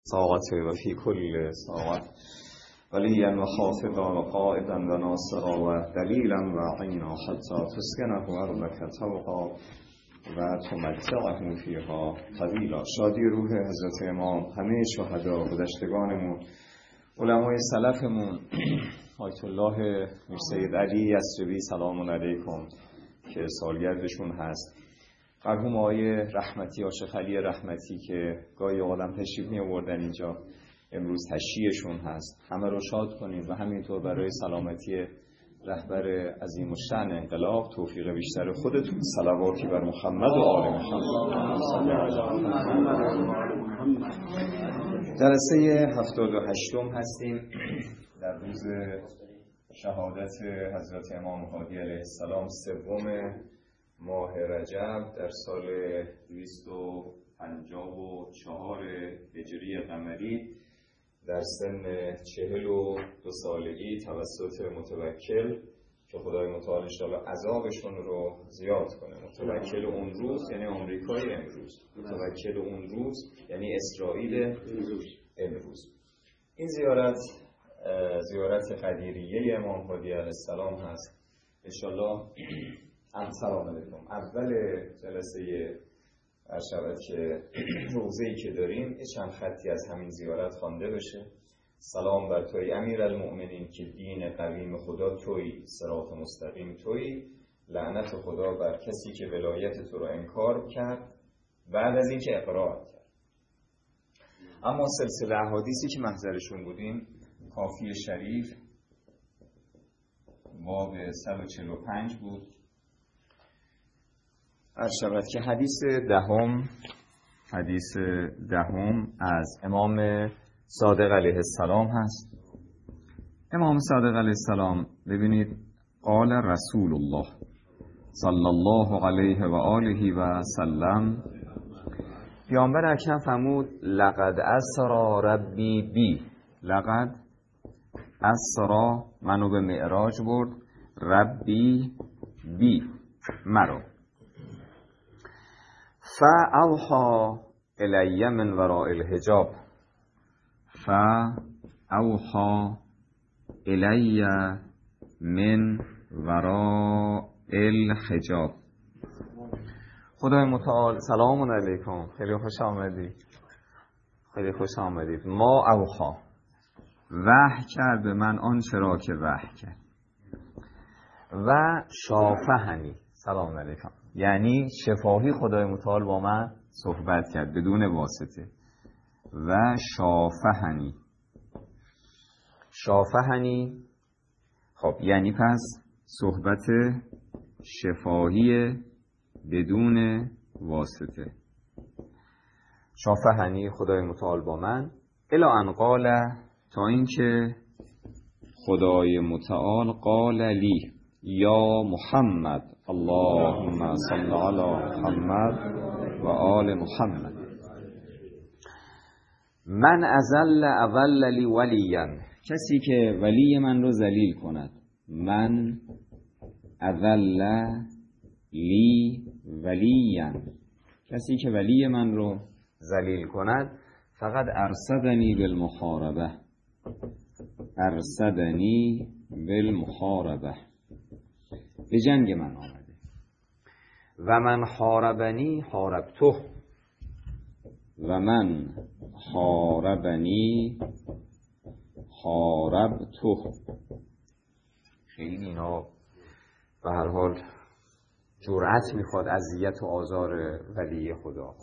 ساعت و فی کل ساعت ولیا و خافضا و قائدا و ناصرا و دلیلا و عینا حتی تسکنه ارضک طوعا و تمتعه فیها طویلا. شادی روح حضرت امام، همه شهدا، گذشتگانمون، علمای سلفمون، آیت الله میر سید علی یثربی سلام علیکم که سالگردشون هست، مرحوم آقای رحمتی، عاشق علی رحمتی که گاهی آدم تشریف می آوردن اینجا، امروز تشییعشون هست. همه رو شاد کنیم و همینطور برای سلامتی رهبر عظیم الشأن انقلاب توفیق بیشتر خودتون. صلواتی بر محمد و آل محمد. جلسه 78 هستیم در روز شهادت حضرت امام هادی علیه السلام، سوم ماه رجب در سال 254 هجری قمری در سن 42 سالگی توسط متوکل که خدای متعال انشاءالله عذابشون رو زیاد کنه. متوکل اون روز یعنی آمریکای امروز، متوکل اون روز یعنی اسرائیل امروز. این زیارت قدیریه امام هادی علیه السلام هست انشاءالله. سلام علیکم. اول جلسه عرشبت که روزه‌ای که داریم چند خطی از همین زیارت خوانده بشه. سلام بر توی امیرالمؤمنین که دین قویم خدا توی، صراط مستقیم توی، لعنت خدا بر کسی که ولایت تو رو انکار کرد بعد از این که اقرار کرد. اما سلسله احادیثی که محضرشون بودیم، کافی شریف باب 145 بود. عرشبت که حدیث دهم از امام صادق علیه السلام هست. امام صادق علیه السلام ببینید، قال رسول الله صلی الله علیه و آله و سلم، پیامبر اکرم فرمود لقد اسری ربی بی، لقد اسری منو به معراج برد، ربی بی مرا، فاوحی الی من وراء الحجاب، فاوحی الی من وراء الحجاب. خدای متعال سلام علیکم، خیلی خوش آمدید، خیلی خوش آمدید. ما اوحی، وحی کرد به من آنچه را که وحی کرد، و شافهنی، سلام علیکم، یعنی شفاهی خدای متعال با من صحبت کرد بدون واسطه. و شافهنی خب یعنی پس صحبت شفاهی بدون واسطه. شافهنی خدای متعال با من، الی ان قال، تا اینکه خدای متعال قال لی یا محمد اللهم صل علی محمد و آل محمد، من اذل لی ولیا، کسی که ولی من رو ذلیل کند، من اذل لی ولیا، کسی که ولی من رو ذلیل کند، فقط ارصدنی بالمحاربه، ارصدنی بالمحاربه، به جنگ من آمده. و من حاربنی حاربته، و من حاربنی حاربته. خیلی اینا به هر حال جرأت میخواد، اذیت و آزار ولی خدا.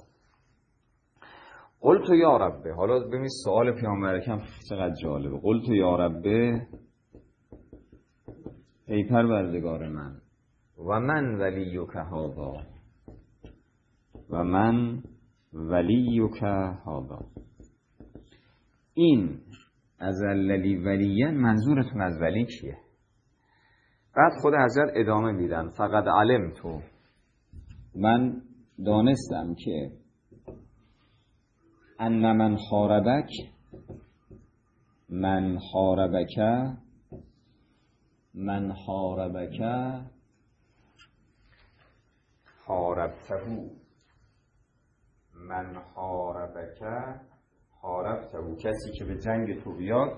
قلت یا ربه، حالا ببینید سوال پیامبر اکرم چقدر جالبه. قلت یا ربه، ای پروردگار من، و من ولیک هذا، و من ولیک هذا، این ازللی ولیا، منظورتون از ولی کیه؟ بعد خود حضرت ادامه میدن، فقط علم تو، من دانستم که ان من حاربک، من حاربک، من حاربک حاربته، من حاربک حاربته، کسی که به جنگ تو بیاد.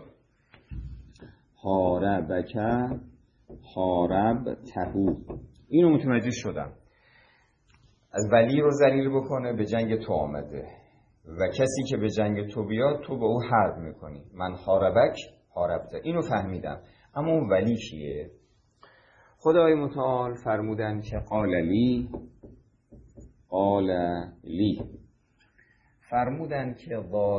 حاربک حاربته، اینو متوجه شدم. از ولی رو ذلیل بکنه، به جنگ تو آمده و کسی که به جنگ تو بیاد تو به او حرب میکنی. من حاربک حاربته، اینو فهمیدم. اما اون ولی کیه؟ خدای متعال فرمودن که قال لی فرمودن که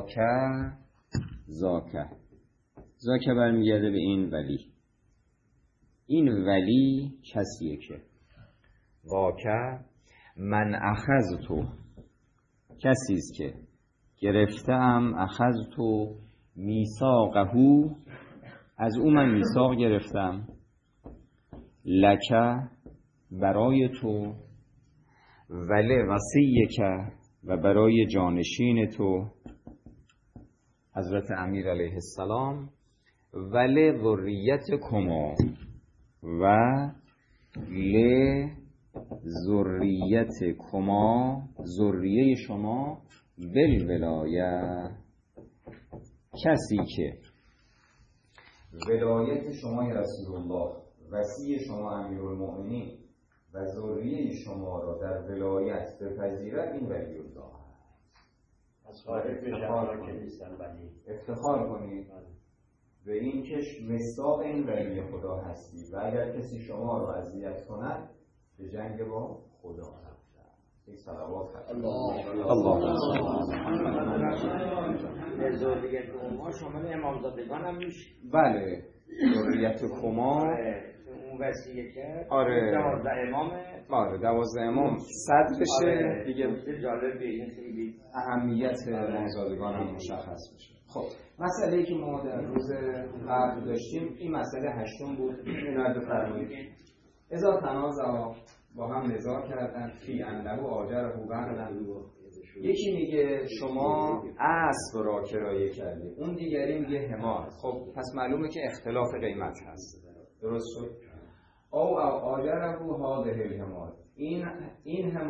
ذاکه برمیگرده به این ولی. این ولی کسیه که ذاکه من اخذتو، کسیست که گرفتم، اخذتو میثاقه، از او من میثاق گرفتم، لکه برای تو، وله وصیک و برای جانشین تو حضرت امیر علیه السلام، وله ذریت کما و ذریت کما، ذریه شما، بالولایه، کسی که ولایت شما یا رسول الله، وصی شما امیرالمؤمنین و ذریه شما را در ولایت بپذیرد، این ولی الله است. افتخار کنید به این که مصداق این ولی خدا هستی و اگر کسی شما را اذیت کند به جنگ با خدا رفته. این صلوات الله ذریت کما شامل امامزادگان هم میشه. بله، ذریت کما اون وصیه کرد. آره 12 امامه. آره 12 امام صدرشه. آره. دیگه جالب این خیلی اهمیت امامزادگان هم مشخص میشه. خب مسئله‌ای که ما در روز قبل داشتیم این مسئله هشتم بود. اینو بفرمایید. اذا تنازعا، با هم نزاع کردن، فی انه آجره بغنم، یکی میگه شما اسب را کرایه کردی، اون دیگری میگه حمار. خب پس معلومه که اختلاف قیمت هست. درست شد؟ او آجره هذه الحمار، این حمار